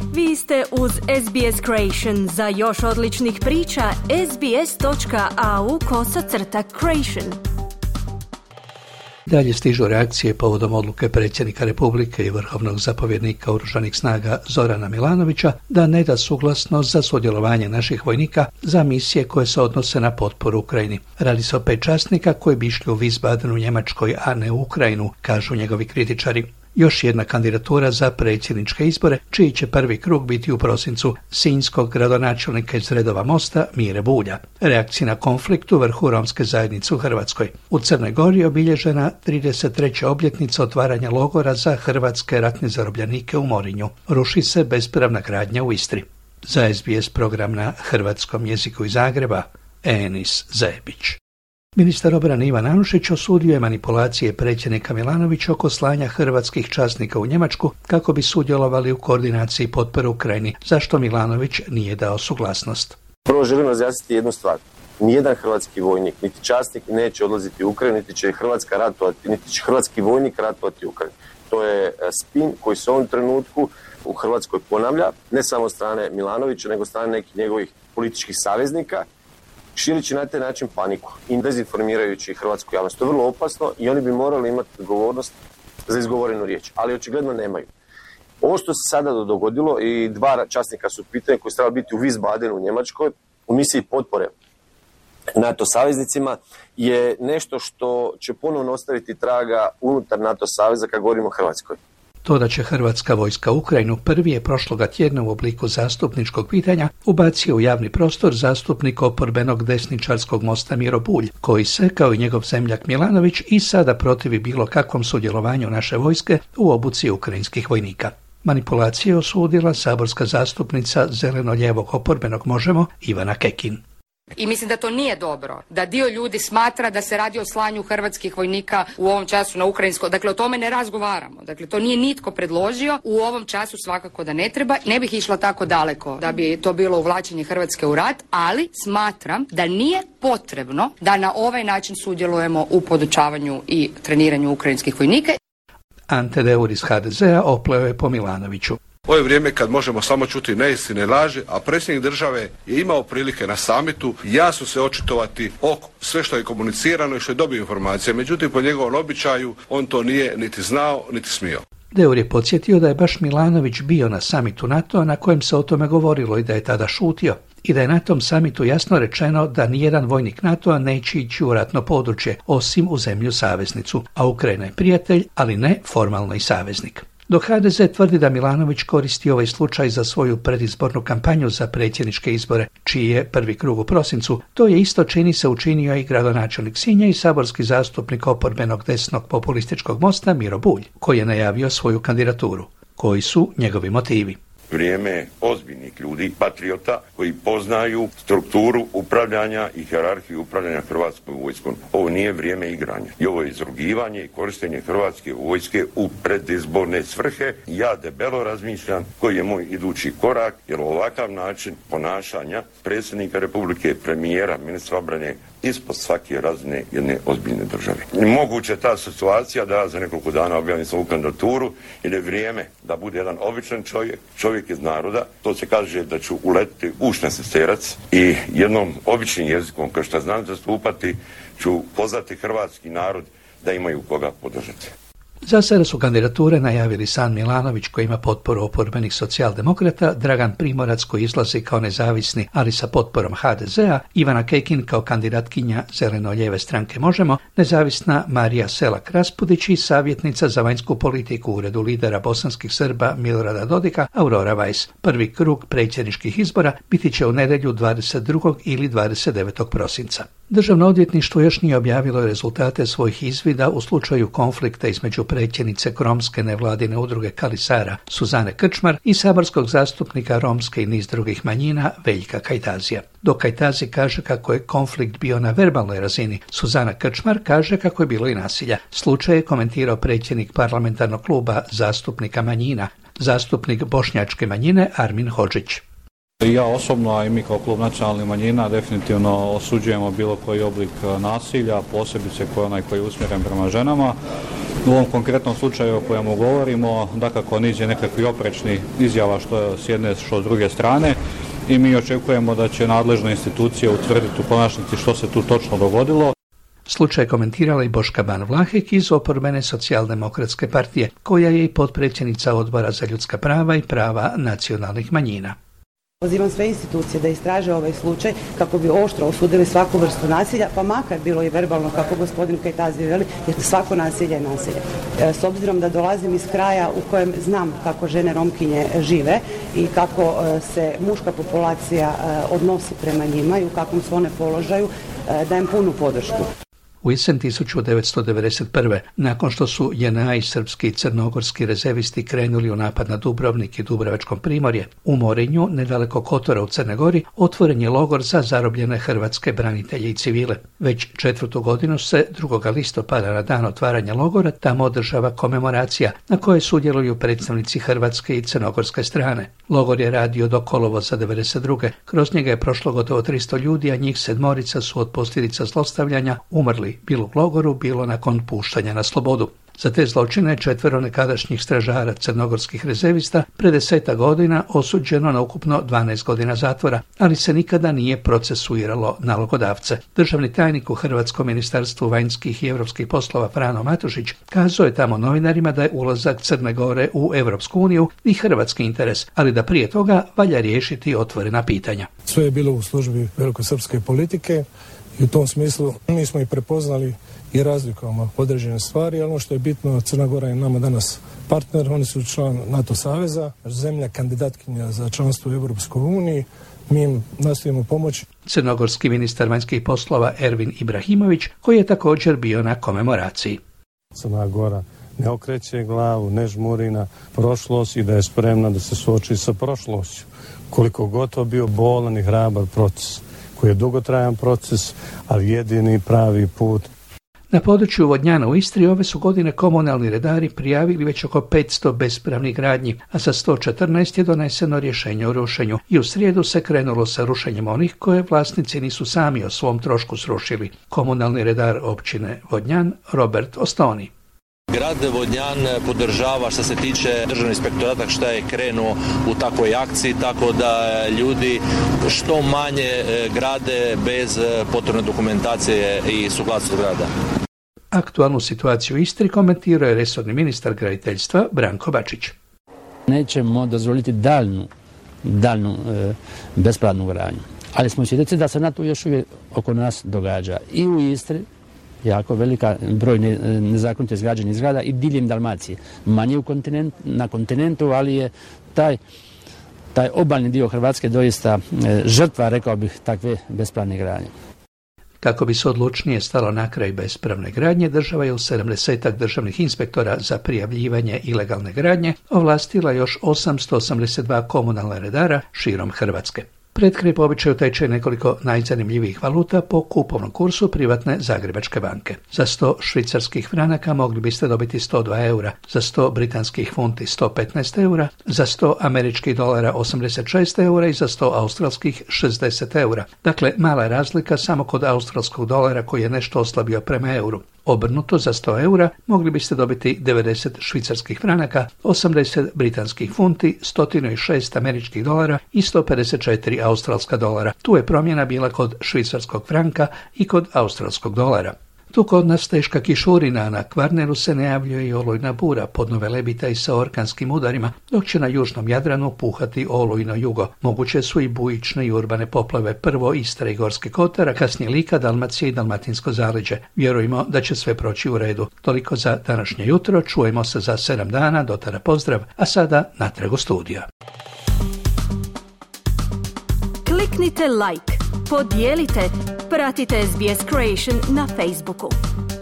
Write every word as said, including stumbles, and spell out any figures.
Vi ste uz S B S Creation. Za još odličnih priča, sbs.au kosacrta creation. Dalje stižu reakcije povodom odluke predsjednika Republike i vrhovnog zapovjednika oružanih snaga Zorana Milanovića da ne da suglasnost za sudjelovanje naših vojnika za misije koje se odnose na potporu Ukrajini. Radi se o pet časnika koji bi išli u Wiesbaden u Njemačkoj, a ne u Ukrajinu, kažu njegovi kritičari. Još jedna kandidatura za predsjedničke izbore, čiji će prvi krug biti u prosincu, sinjskog gradonačelnika iz redova Mosta Mire Bulja. Reakcija na konflikt u vrhu romske zajednice u Hrvatskoj. U Crnoj Gori obilježena trideset treća obljetnica otvaranja logora za hrvatske ratne zarobljenike u Morinju. Ruši se bespravna gradnja u Istri. Za S B S program na hrvatskom jeziku iz Zagreba, Enis Zebić. Ministar obrane Ivan Anušić osudio je manipulacije predsjednika Milanovića oko slanja hrvatskih časnika u Njemačku kako bi sudjelovali u koordinaciji potpore Ukrajini, zašto Milanović nije dao suglasnost. Prvo želim razjasniti jednu stvar. Nijedan hrvatski vojnik, niti časnik neće odlaziti u Ukrajinu, niti će Hrvatska ratovati, niti će hrvatski vojnik ratovati u Ukrajini. To je spin koji se u ovom trenutku u Hrvatskoj ponavlja, ne samo od strane Milanovića, nego od strane nekih njegovih političkih saveznika, širići na taj način paniku i dezinformirajući hrvatsku javnost. To je vrlo opasno i oni bi morali imati odgovornost za izgovorenu riječ, ali očigledno nemaju. Ovo što se sada dogodilo i dva časnika su pitanje koji su trebali biti u Wiesbadenu u Njemačkoj u misiji potpore NATO saveznicima je nešto što će ponovno ostaviti traga unutar NATO saveza kad govorimo o Hrvatskoj. To da će Hrvatska vojska Ukrajinu prvi je prošloga tjedna u obliku zastupničkog pitanja ubacio u javni prostor zastupnik oporbenog desničarskog Mosta Miro Bulj, koji se, kao i njegov zemljak Milanović, i sada protivi bilo kakvom sudjelovanju naše vojske u obuci ukrajinskih vojnika. Manipulacije osudila saborska zastupnica zeleno-lijevog oporbenog Možemo Ivana Kekin. I mislim da to nije dobro, da dio ljudi smatra da se radi o slanju hrvatskih vojnika u ovom času na ukrajinsko. Dakle, o tome ne razgovaramo. Dakle, to nije nitko predložio. U ovom času svakako da ne treba. Ne bih išla tako daleko da bi to bilo uvlačenje Hrvatske u rat, ali smatram da nije potrebno da na ovaj način sudjelujemo u podučavanju i treniranju ukrajinskih vojnika. Ante Deur iz H D Z-a opleo je po Milanoviću. Ovo je vrijeme kad možemo samo čuti neistine, laži, a predsjednik države je imao prilike na samitu jasno se očitovati o sve što je komunicirano i što je dobio informacije. Međutim, po njegovom običaju on to nije niti znao, niti smio. Deur je podsjetio da je baš Milanović bio na samitu NATO na kojem se o tome govorilo i da je tada šutio. I da je na tom samitu jasno rečeno da nijedan vojnik NATO-a neće ići u ratno područje, osim u zemlju saveznicu, a Ukrajina je prijatelj, ali ne formalno i saveznik. Dok H D Z tvrdi da Milanović koristi ovaj slučaj za svoju predizbornu kampanju za predsjedničke izbore, čiji je prvi krug u prosincu, to je isto čini se učinio i gradonačelnik Sinja i saborski zastupnik oporbenog desnog populističkog Mosta Miro Bulj, koji je najavio svoju kandidaturu. Koji su njegovi motivi? Vrijeme ozbiljnih ljudi, patriota, koji poznaju strukturu upravljanja i hijerarhiju upravljanja Hrvatskom vojskom. Ovo nije vrijeme igranja. I ovo je izrugivanje i korištenje Hrvatske vojske u predizborne svrhe. Ja debelo razmišljam koji je moj idući korak, jer ovakav način ponašanja predsjednika Republike, premijera, ministra obrane, ispod svake razine jedne ozbiljne države. Moguće ta situacija da ja za nekoliko dana objavim svoju kandidaturu, jer je vrijeme da bude jedan običan čovjek, čovjek iz naroda. To se kaže da ću uletiti u šnesesterac i jednom običnim jezikom, kao što znam zastupati, ću pozvati hrvatski narod da imaju koga podržati. Za sada su kandidature najavili San Milanović koji ima potporu oporbenih socijaldemokrata, Dragan Primorac koji izlazi kao nezavisni, ali sa potporom H D Z-a, Ivana Kekin kao kandidatkinja zeleno-lijeve stranke Možemo, nezavisna Marija Selak-Raspudić i savjetnica za vanjsku politiku u uredu lidera bosanskih Srba Milorada Dodika, Aurora Weiss. Prvi krug predsjedničkih izbora biti će u nedjelju dvadeset drugog ili dvadeset devetog prosinca. Državno odvjetništvo još nije objavilo rezultate svojih izvida u slučaju konflikta između predsjednice romske nevladine udruge Kalisara Suzane Krčmar i saborskog zastupnika romske i niz drugih manjina Veljka Kajtazija. Dok Kajtazi kaže kako je konflikt bio na verbalnoj razini, Suzana Krčmar kaže kako je bilo i nasilja. Slučaj je komentirao predsjednik parlamentarnog kluba zastupnika manjina, zastupnik bošnjačke manjine Armin Hodžić. Ja osobno, a i mi kao klub nacionalnih manjina definitivno osuđujemo bilo koji oblik nasilja, posebice koji onaj koji je usmjeren prema ženama. U ovom konkretnom slučaju o kojemu govorimo, dakako niz je nekakvi oprečni izjava što je s jedne, što s druge strane i mi očekujemo da će nadležne institucije utvrditi u konačnici što se tu točno dogodilo. Slučaj komentirala i Boška Ban Vlahek iz oporbene socijaldemokratske partije, koja je i potpredsjednica Odbora za ljudska prava i prava nacionalnih manjina. Pozivam sve institucije da istraže ovaj slučaj kako bi oštro osudili svaku vrstu nasilja, pa makar bilo i verbalno, kako gospodin Kajtazi veli, jer svako nasilje je nasilje. S obzirom da dolazim iz kraja u kojem znam kako žene Romkinje žive i kako se muška populacija odnosi prema njima i u kakvom su one položaju, dajem punu podršku. U jesen tisuću devetsto devedeset prve. nakon što su J N A i srpski i crnogorski rezervisti krenuli u napad na Dubrovnik i Dubrovačkom primorje, u Morinju, nedaleko Kotora u Crnoj Gori, otvoren je logor za zarobljene hrvatske branitelje i civile. Već četvrtu godinu se drugog listopada na dan otvaranja logora tamo održava komemoracija na kojoj sudjeluju predstavnici hrvatske i crnogorske strane. Logor je radio do kolovoza devedeset druge. Kroz njega je prošlo gotovo tristo ljudi, a njih sedmorica su od posljedica zlostavljanja umrli, bilo u logoru, bilo nakon puštanja na slobodu. Za te zločine četvero nekadašnjih stražara crnogorskih rezervista pred deseta godina osuđeno na ukupno dvanaest godina zatvora, ali se nikada nije procesuiralo nalogodavce. Državni tajnik u Hrvatskom ministarstvu vanjskih i europskih poslova Frano Matušić kazao je tamo novinarima da je ulazak Crne Gore u Europsku uniju i hrvatski interes, ali da prije toga valja riješiti otvorena pitanja. Sve je bilo u službi velikosrpske politike i u tom smislu mi smo i prepoznali i razlikujemo određene stvari, ali ono što je bitno, Crna Gora je nama danas partner, oni su član NATO saveza, zemlja kandidatkinja za članstvo u Europskoj uniji, mi im nastojimo pomoći. Crnogorski ministar vanjskih poslova Ervin Ibrahimović, koji je također bio na komemoraciji. Crna Gora ne okreće glavu, ne žmuri na prošlost i da je spremna da se suoči sa prošlošću. Koliko god to bio bolan i hrabar proces, koji je dugotrajan proces, ali jedini pravi put. Na području Vodnjana u Istri ove su godine komunalni redari prijavili već oko petsto bespravnih gradnji, a za sto četrnaest je doneseno rješenje o rušenju i u srijedu se krenulo sa rušenjem onih koje vlasnici nisu sami o svom trošku srušili. Komunalni redar općine Vodnjan Robert Ostoni. Grad Vodnjan podržava što se tiče državnog inspektorata što je krenuo u takvoj akciji, tako da ljudi što manje grade bez potrebne dokumentacije i suglasnosti grada. Aktualnu situaciju u Istri komentirao je resorni ministar graditeljstva Branko Bačić. Nećemo dozvoliti daljnu, daljnu e, bespravnu gradnju, ali smo svjedoci da se na to još uvijek oko nas događa i u Istri, jako velika broj ne, nezakonito izgrađenih zgrada i diljem Dalmacije. Manje u kontinent, na kontinentu, ali je taj, taj obalni dio Hrvatske doista e, žrtva, rekao bih, takve bespravne gradnje. Kako bi se odlučnije stalo na kraj bespravne gradnje, država je u sedamdesetak državnih inspektora za prijavljivanje ilegalne gradnje ovlastila još osamsto osamdeset dva komunalna redara širom Hrvatske. Pred kraj po običaju teče nekoliko najzanimljivijih valuta po kupovnom kursu privatne Zagrebačke banke. Za sto švicarskih franaka mogli biste dobiti sto dva eura, za sto britanskih funti sto petnaest eura, za sto američkih dolara osamdeset šest eura i za sto australskih šezdeset eura. Dakle, mala razlika samo kod australskog dolara koji je nešto oslabio prema euru. Obrnuto, za sto eura mogli biste dobiti devedeset švicarskih franaka, osamdeset britanskih funti, sto šest američkih dolara i sto pedeset četiri australska dolara. Tu je promjena bila kod švicarskog franka i kod australskog dolara. Tu kod nas teška kišurina, a na Kvarneru se najavljuje i olujna bura, podno Velebita i sa orkanskim udarima, dok će na južnom Jadranu puhati olujno jugo. Moguće su i bujične i urbane poplave, prvo Istra i Gorski Kotar, a kasnije Lika, Dalmacija i Dalmatinsko zaleđe. Vjerujemo da će sve proći u redu. Toliko za današnje jutro, čujemo se za sedam dana, do tada pozdrav, a sada natrag u studija. Kliknite like, podijelite, pratite S B S Creation na Facebooku.